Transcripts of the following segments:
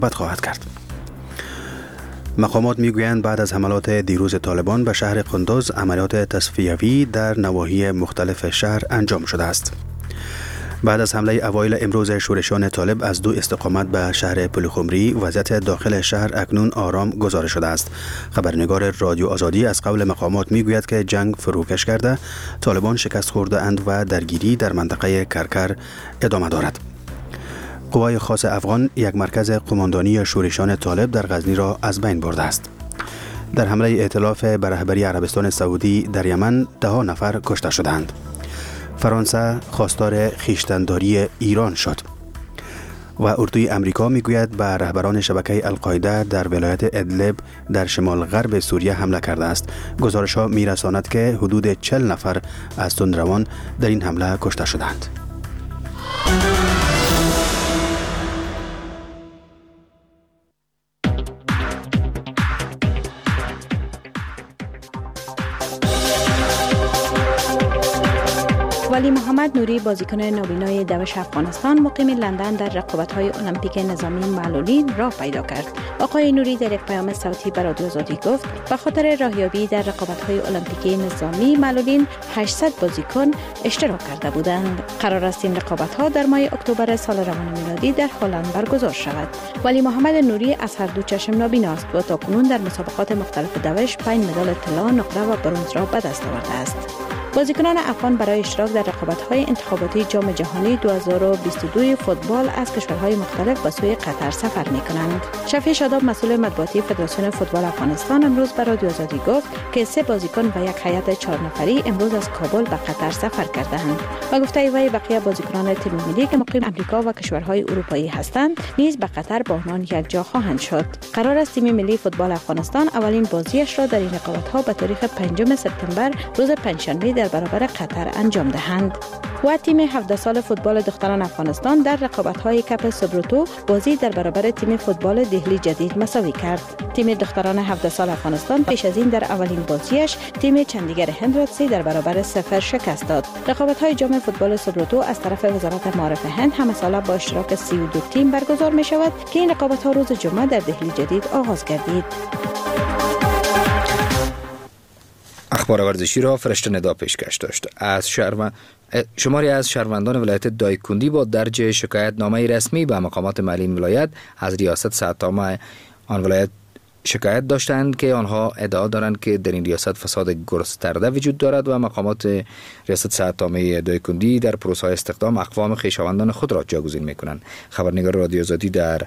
بد خواهد کرد. مقامات میگویند بعد از حملات دیروز طالبان به شهر قندوز عملیات تصفیوی در نواحی مختلف شهر انجام شده است. بعد از حمله اوایل امروز شورشیان طالب از دو استقامت به شهر پلخمری، وضعیت داخل شهر اکنون آرام گزارش شده است. خبرنگار رادیو آزادی از قول مقامات میگوید که جنگ فروکش کرده، طالبان شکست خورده اند و درگیری در منطقه کرکر ادامه دارد. قوای خاص افغان یک مرکز قماندانی شورشیان طالب در غزنی را از بین برده است. در حمله ائتلاف به رهبری عربستان سعودی در یمن 10 نفر کشته شدند. فرانسه خواستار خویشتن‌داری ایران شد و اردوی امریکا میگوید به رهبران شبکه القاعده در ولایت ادلب در شمال غرب سوریه حمله کرده است. گزارش‌ها میرساند که حدود 40 نفر از تندروان در این حمله کشته شدند. ولی محمد نوری بازیکن نوینای دوش افغانستان مقیم لندن در رقابت‌های المپیک نظامی معلولین راه پیدا کرد. آقای نوری در یک پیام صوتی به رادیو آزادی گفت به خاطر راهیابی در رقابت‌های المپیک نظامی معلولین 800 بازیکن اشتراک کرده بودند. قرار است این رقابت‌ها در ماه اکتبر سال روان میلادی در هلند برگزار شود. ولی محمد نوری از هر دو چشم نابینا است و تاکنون در مسابقات مختلف دوش 5 مدال طلا، نقره و برنز را به دست آورده است. بازیکنان افغان برای اشتراک در رقابت‌های انتخاباتی جام جهانی 2022 فوتبال از کشورهای مختلف به سوی قطر سفر می‌کنند. شفیع شاداب مسئول مطبوعاتی فدراسیون فوتبال افغانستان امروز به رادیو آزادی گفت که 3 بازیکن و یک هیئت 4 نفری امروز از کابل به قطر سفر کرده‌اند و گفته وی بقیه بازیکنان تیم ملی که مقیم آمریکا و کشورهای اروپایی هستند نیز به قطر با آنان یک جا خواهند شد. قرار است تیم ملی فوتبال افغانستان اولین بازیش را در این رقابت‌ها به تاریخ 5 سپتامبر روز پنجشنبه در برابر قطر انجام دهند. و تیم 17 سال فوتبال دختران افغانستان در رقابت‌های کپ سوبروتو بازی در برابر تیم فوتبال دهلی جدید مساوی کرد. تیم دختران 17 سال افغانستان پیش از این در اولین بازیش تیم چندیگر هند را 3 در برابر 0 شکست داد. رقابت‌های جام فوتبال سوبروتو از طرف وزارت معارف هند همه ساله با اشتراک 32 تیم برگزار می‌شود که این رقابت‌ها روز جمعه در دهلی جدید آغاز گردید. اخبار ورزشی را فرشته ندا پیشکش داشت. شماری از شهروندان ولایت دایکندی با درج شکایت نامه رسمی به مقامات محلی ولایت از ریاست صحت‌عامه آن ولایت شکایت داشتند که آنها ادعا دارند که در این ریاست فساد گسترده وجود دارد و مقامات ریاست صحت‌عامه دایکندی در پروسه استخدام اقوام خویشاوندان خود را جاگزین می‌کنند. خبرنگار رادیو آزادی در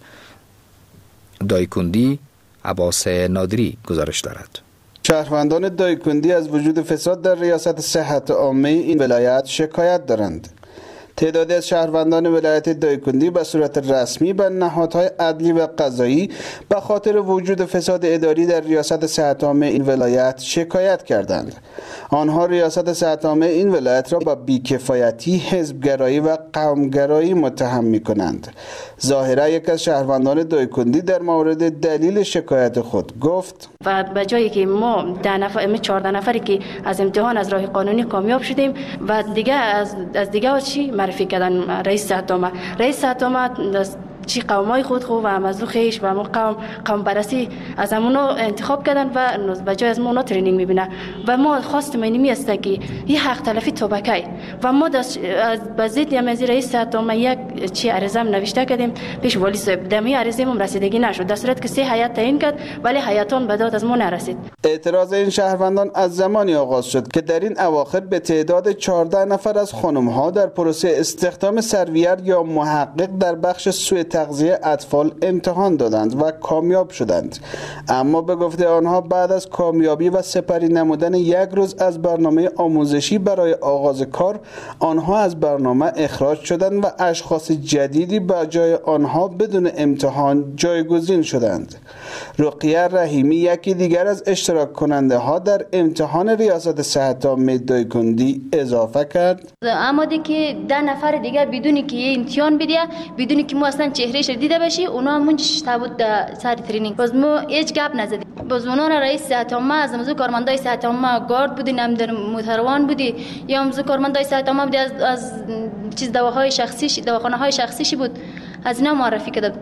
دایکندی عباس نادری گزارش دارد. شهروندان دایکندی از وجود فساد در ریاست صحت عامه این ولایت شکایت دارند. تعدادی از شهروندان ولایت دایکندی به صورت رسمی به نهادهای عدلی و قضایی به خاطر وجود فساد اداری در ریاست صحت عامه این ولایت شکایت کردند. آنها ریاست صحت عامه این ولایت را با بیکفایتی، حزبگرایی و قومگرایی متهم می‌کنند. ظاهرا یک از شهروندان دایکندی در مورد دلیل شکایت خود گفت: و به جایی که ما 14 نفری که از امتحان از راه قانونی کامیاب شدیم و دیگه از دیگه چی معرفی کردن رئیس صحت‌عامه چی قومای خود و مزدو خیش و قوم بررسی از همونا انتخاب کردن و به جای از ما اونا ترینینگ میبینه و ما خواستم اینمی است که یه حق تلفی توبکی و ما به ضد یمزی رئیس صحت‌عامه یک چی عرضه نوشته کردیم پیش والی صاحب. دمی عرضه هم رسیدگی نشد در صورت که 3 هیئت تعیین کرد ولی هیئتان به داد از ما نرسید. اعتراض این شهروندان از زمانی آغاز شد که در این اواخر به تعداد 14 نفر از خانم‌ها در پروسه استخدام سرویر یا محقق در بخش سوء تغذیه اطفال امتحان دادند و کامیاب شدند، اما به گفته آنها بعد از کامیابی و سپری نمودن 1 روز از برنامه آموزشی برای آغاز کار آنها از برنامه اخراج شدند و اشخاص جدیدی به جای آنها بدون امتحان جایگزین شدند. رقیه رحیمی یکی دیگر از اشتراک کننده ها در امتحان ریاست صحت عامه دایکندی اضافه کرد: اما که 10 نفر دیگه بدونی که امتحان بده، بدونی که ما اصلا چهرهش دیده باشی، اونا منجش تابود سر ترینینگ باز ما هیچ گپ نزدیم. باز اونا رئیس صحت عامه از موضوع کارمندای صحت عامه گارد بودی، نم در موتروان بودی یا موضوع کارمندای صحت عامه بودی از چیز دواخانه‌های شخصیش بود، از اینا معرفی کرد.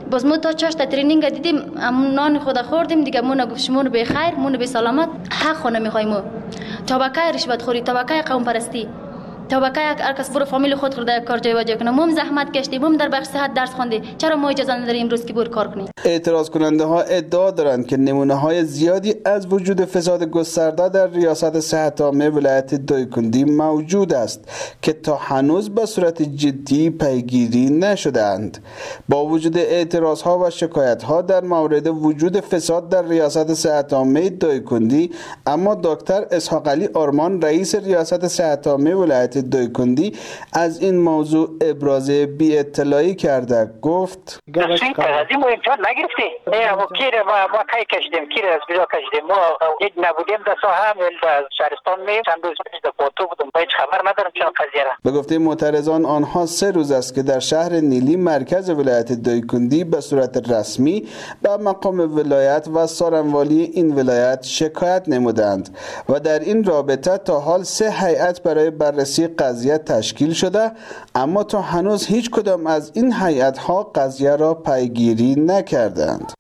باز ما تا چاش ترینینگ دیدیم نان خود خوردیم دیگه مون گفت شما به خیر مون به سلامت حق خونه میخوایم طبقه رشوت خوری طبقه قوم پرستی طبقه هر کس برو فامیل خود خورده کار جای واجه کنه مم زحمت کشیدیم مم در بخش صحت درس خوانده چرا ما اجازه نداریم امروز که بر کار کنیم اعتراض کننده ها ادعا دارند که نمونه های زیادی از وجود فساد گسترده در ریاست صحت عامه ولایت دایکندی موجود است که تا هنوز به صورت جدی پیگیری نشده‌اند. با وجود اعتراض ها و شکایت ها در مورد وجود فساد در ریاست صحت عامه دایکندی، اما دکتر اسحاق علی آرمان رئیس ریاست صحت عامه ولایت دایکندی از این موضوع ابراز بی اطلاعی کرده. گفت ما امتحان نگرفتیم ما کیر ما کای کشیدیم کیر از بیرا کشیدیم ما یک نبودیم در ساحه در شهرستان می چند روز پیش در پورتو بودم هیچ خبر ندارم چه قضیه را. به گفته معترضان آنها 3 روز است که در شهر نیلی مرکز ولایت دایکندی به صورت رسمی به مقام ولایت و سارنوالی این ولایت شکایت نمودند و در این رابطه تا حال 3 هیئت برای بررسی قضیه تشکیل شده، اما تا هنوز هیچ کدام از این هیئت‌ها قضیه را پیگیری نکردند.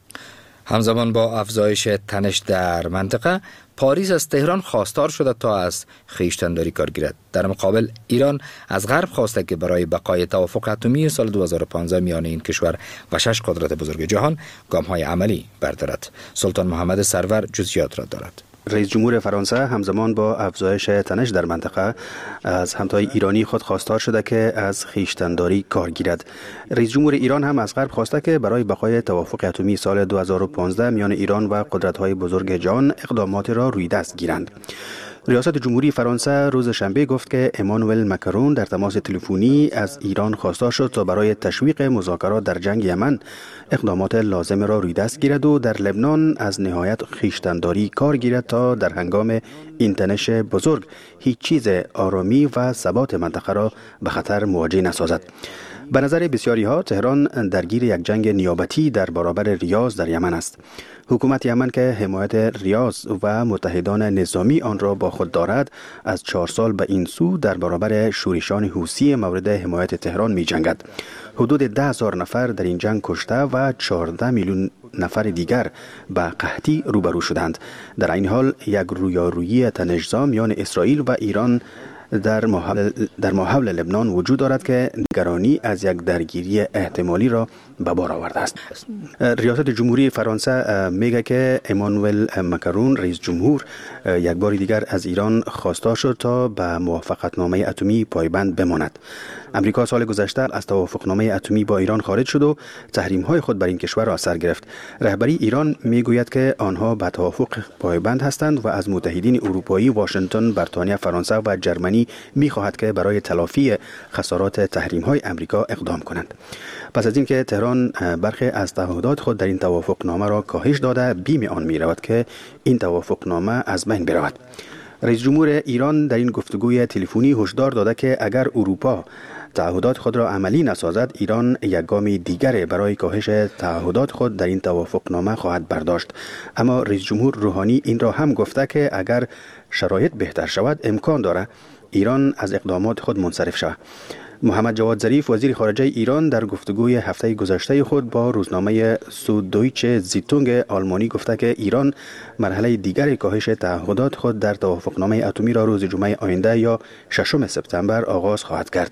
همزمان با افزایش تنش در منطقه، پاریس از تهران خواستار شده تا از خویشتن‌داری کار گیرد. در مقابل ایران از غرب خواسته که برای بقای توافق اتمی سال 2015 میان این کشور و 6 قدرت بزرگ جهان گام‌های عملی بردارد. سلطان محمد سرور جزئیات را دارد. رئیس جمهور فرانسه همزمان با افزایش تنش در منطقه از همتای ایرانی خود خواستار شده که از خویشتن‌داری کار گیرد. رئیس جمهور ایران هم از غرب خواسته که برای بقای توافق اتمی سال 2015 میان ایران و قدرت‌های بزرگ جهان اقداماتی را روی دست گیرند. ریاست جمهوری فرانسه روز شنبه گفت که امانوئل مکرون در تماس تلفنی از ایران خواستار شد تا برای تشویق مذاکرات در جنگ یمن اقدامات لازم را روی دست گیرد و در لبنان از نهایت خویشتن‌داری کار گیرد تا در هنگام این تنش بزرگ هیچ چیز آرامی و ثبات منطقه را به خطر مواجه نسازد. به نظر بسیاری ها تهران درگیر یک جنگ نیابتی در برابر ریاض در یمن است. حکومت یمن که حمایت ریاض و متحدان نظامی آن را با خود دارد از 4 سال به این سو در برابر شورشان حوثی مورد حمایت تهران می جنگد. حدود 10,000 نفر در این جنگ کشته و 14 میلیون نفر دیگر به قحطی روبرو شدند. در این حال یک رویارویی تنش‌زا میان اسرائیل و ایران در ماحول لبنان وجود دارد که نگرانی از یک درگیری احتمالی را به بار آورده است. ریاست جمهوری فرانسه میگه که امانوئل مکرون رئیس جمهور یک بار دیگر از ایران خواستار شد تا به موافقتنامه اتمی پایبند بماند. امریکا سال گذشته از توافقنامه اتمی با ایران خارج شد و تحریم‌های خود بر این کشور را اثر گرفت. رهبری ایران میگوید که آنها به توافق پایبند هستند و از متحدین اروپایی واشنگتن، بریتانیا، فرانسه و جرمنی می‌خواهد که برای تلافی خسارات تحریم‌های امریکا اقدام کنند. پس از اینکه تهران برخی از تعهدات خود در این توافقنامه را کاهش داده، بیم آن می‌رود که این توافقنامه از بین برود. رئیس جمهور ایران در این گفتگوی تلفنی هشدار داده که اگر اروپا تعهدات خود را عملی نسازد، ایران یک گام دیگر برای کاهش تعهدات خود در این توافقنامه خواهد برداشت. اما رئیس جمهور روحانی این را هم گفته که اگر شرایط بهتر شود امکان دارد ایران از اقدامات خود منصرف شود. محمد جواد ظریف وزیر خارجه ایران در گفتگوی هفته گذشته خود با روزنامه سودویچه زیتونگ آلمانی گفته که ایران مرحله دیگر کاهش تعهدات خود در توافقنامه اتمی را روز جمعه آینده یا 6 سپتامبر آغاز خواهد کرد.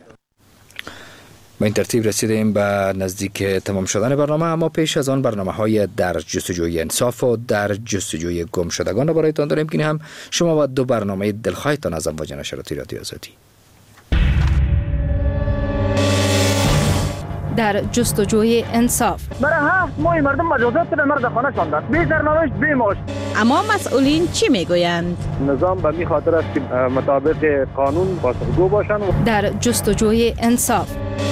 با این ترتیب رسیدیم به نزدیک تمام شدن برنامه، اما پیش از آن برنامه‌های در جستجوی انصاف و در جستجوی گم شدگان را برایتان داریم که هم شما و 2 برنامه دلخواهتان از امواج نشرات رادیو آزادی. در جستجوی انصاف برای 7 ماه مردم مجازات به مرد خانه شاندند، بی سرنوشت بی معاش. اما مسئولین چی میگویند؟ نظام به می خاطر است که مطابق قانون پاسخگو باشند. در جستجوی انصاف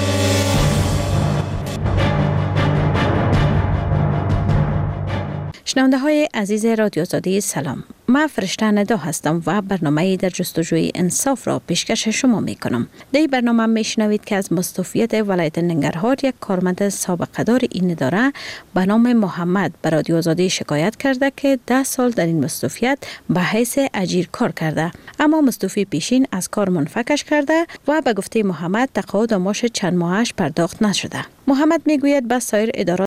شنونده های عزیز رادیو آزادی سلام، من فرشته ندا هستم و برنامه در جستجوی انصاف را پیشکش شما می کنم. در این برنامه می شنوید که از مستوفیت ولایت ننگرهار یک کارمند سابقه دار این اداره به نام محمد به رادیو آزادی شکایت کرده که 10 سال در این مستوفیت به حیث اجیر کار کرده، اما مستوفی پیشین از کار منفکش کرده و به گفته محمد تقاعد و معاش چند ماهش پرداخت نشده. محمد می گوید به سایر ادارات